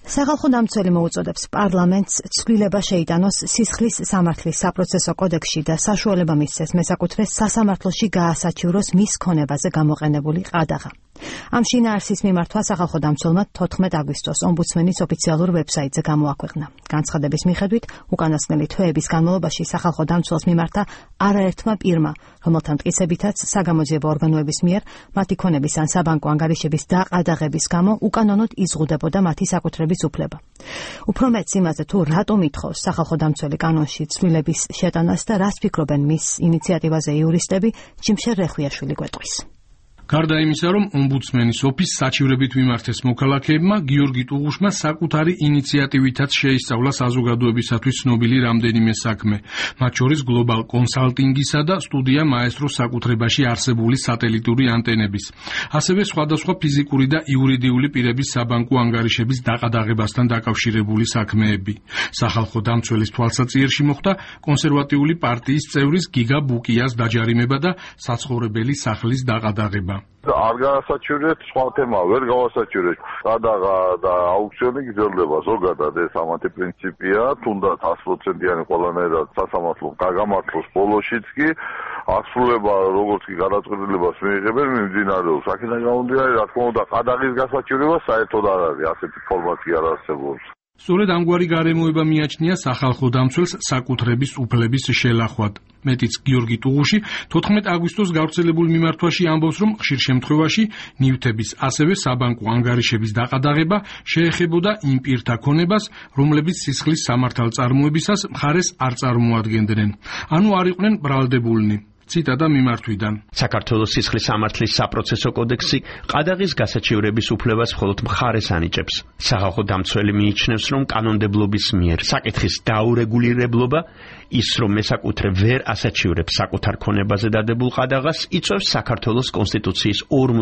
სახალხო დამცველი მოუწოდებს პარლამენტს ცვლილება შეიტანოს სისხლის სამართლის საპროცესო კოდექსში და საშუალება მისცეს მესაკუთრეს სასამართლოში გაასაჩივროს მის ქონებაზე გამოყენებული ყადაღა. Ამ შინაარსის მიმართვა სახალხო დამცველმა 14 აგვისტოს ომბუდსმენის ოფიციალურ ვებსაიტზე გამოაქვეყნა. Განცხადების მიხედვით, უკანასკნელი თვეების განმავლობაში სახალხო დამცველს მიმართა არაერთმა პირმა, რომელთა მტკიცებითაც საგამოძიებო ორგანოების მიერ მათი ქონების ან საბანკო ანგარიშების დაყადაღების გამო უკანონოდ იზღუდებოდა მათი საკუთრების უფლება. Უფრო მეც იმაზე თუ რატომ ითხოვს სახალხო დამცველი კანონში ცვლილების შეტანას და რას ფიქრობენ მის ინიციატივაზე იურისტები, ჯიმშერ რეხვიაშვილი გვეტყვის. გარდა იმისა, რომ ომბუდსმენის ოფისს საჩივრებით მიმართეს მოქალაქეებმა, გიორგი ტუღუშმა საკუთარი ინიციატივითაც შეისწავლა საზოგადოებისათვის ცნობილი რამდენიმე საქმე, მათ შორის გლობალ კონსალტინგისა და სტუდია მაესტროს საკუთრებაში არსებული სატელიტური ანტენების, ასევე სხვადასხვა ფიზიკური და იურიდიული პირების საბანკო ანგარიშების დაყადაღებასთან დაკავშირებული საქმეები. სახალხო დამცველის თვალსაჩინოში მოხდა კონსერვატიული პარტიის წევრის გიგა ბუკიას დაჯარიმება და საცხოვრებელი სახლის დაყადაღება. არ განასაჩივრეთ, სხვა თემა ვერ გავასაჩივრეთ. ყადაღა და აუქციონი გრძელდება ზოგადად, ეს ამათი პრინციპია, თუნდაც 100%-იანი ყველანაირად სასამართლო გაგამართლოს ბოლოშიც კი ასრულება როგორც კი გადაწყვეტილებას მიიღებენ მიმდინარეობს. აქედან გამომდინარე, რა თქმა უნდა, ყადაღის გასაჩივრება საერთოდ არ არის, ასეთი ფორმატი არ არსებობს. სწორედ ამგვარი გარემოება მიაჩნია სახალხო დამცველს საკუთრების უფლების შელახვად. მეტიც გიორგი ტუღუში 14 აგვისტოს გავრცელებულ მიმართვაში ამბობს, რომ ხშირ შემთხვევაში ნივთების, ასევე საბანკო ანგარიშების დაყადაღება შეეხებოდა იმ პირთა ქონებას, რომლებიც სისხლის სამართალწარმოებისას მხარეს არ წარმოადგენდნენ. ანუ არ იყვნენ ბრალდებულნი. ციტატა მიმართვიდან. საქართველოს სისხლის სამართლის საპროცესო კოდექსი ყადაღის გასაჩივრების უფლებას მხოლოდ მხარეს ანიჭებს. სახალხო დამცველი მიიჩნევს, რომ კანონმდებლობის მიერ საკითხის დაურეგულირებლობა, ის რომ მესაკუთრე ვერ ასაჩივრებს საკუთარ ქონებაზე დადებულ ყადაღას, იწვევს საქართველოს კონსტიტუციის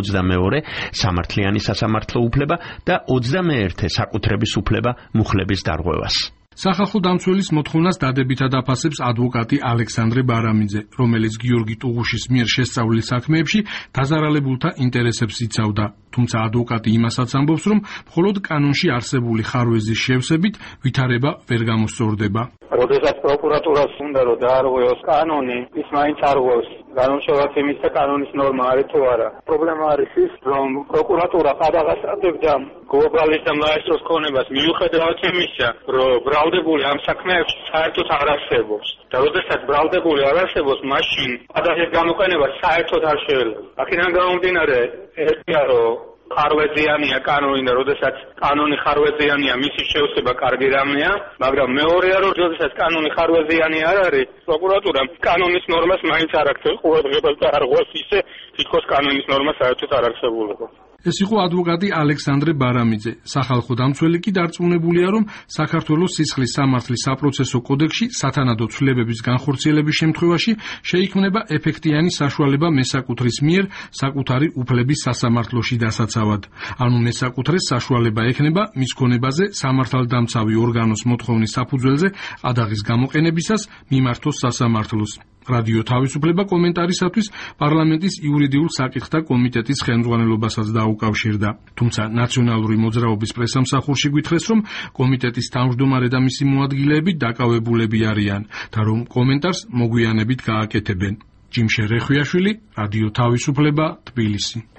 52 სამართლიანი სასამართლო უფლება და 21 საკუთრების უფლება მუხლების დარღვევას. სახალხო დამცველის მოთხოვნას დადებითად აფასებს ადვოკატი ალექსანდრე ბარამიძე, რომელიც გიორგი ტუღუშის მიერ შესწავლილ საქმეებში დაზარალებულთა ინტერესებს იცავდა. თუმცა ადვოკატი იმასაც ამბობს, რომ მხოლოდ კანონში არსებული ხარვეზის შევსებით ვითარება ვერ გამოსწორდება. როდესაც პროკურატურას უნდა რომ დაარღვევოს კანონი, ის მაინც არღვევს. განსხვავებით იმის და კანონის ნორმა არის თუ არა. პრობლემა არის ის, რომ პროკურატურა ყადაღას ატევდა გლობალის და მაესტროს ქონებას მიუხედავად იმისა, რომ ბრალდებული ამ საქმეებში საერთოდ არ არსებობს. და როდესაც ბრალდებული არ არსებობს, მაშინ ყადაღის გამოყენება საერთოდ არ შეიძლება. აქედან გამომდინარე, ერთია რომ ხარვეზიანია კანონი და როდესაც კანონი ხარვეზიანია, მისი შევსება კარგი რამეა, მაგრამ მეორეა რომ როდესაც კანონი ხარვეზიანი არ არის, პროკურატურა კანონის ნორმას მაინც არ აქცევს ყურადღებას და არ ღვევს ისე, თითქოს კანონის ნორმა საერთოდ არ არსებულიყო. ეს იყო ადვოკატი ალექსანდრე ბარამიძე. სახალხო დამცველი კი დარწმუნებულია, რომ საქართველოს სისხლის სამართლის საპროცესო კოდექსში სათანადო ცვლილებების განხორციელების შემთხვევაში შეიქმნება ეფექტიანი საშუალება მესაკუთრის მიერ საკუთარი უფლების სასამართლოში დასაცავად. ანუ მესაკუთრეს საშუალება ექნება მის ქონებაზე სამართალდამცავი ორგანოს მოთხოვნის საფუძველზე ყადაღის გამოყენებისას მიმართოს სასამართლოს. რადიო თავისუფლება კომენტარისათვის პარლამენტის იურიდიულ საკითხთა კომიტეტის ხელმძღვანელობასაც დაუკავშირდა. თუმცა ნაციონალური მოძრაობის პრესამსახურში გვითხრეს, რომ კომიტეტის თავმჯდომარე და მისი მოადგილეები დაკავებულები არიან და რომ კომენტარს მოგვიანებით გააკეთებენ. ჯიმშერ რეხვიაშვილი, რადიო თავისუფლება, თბილისი.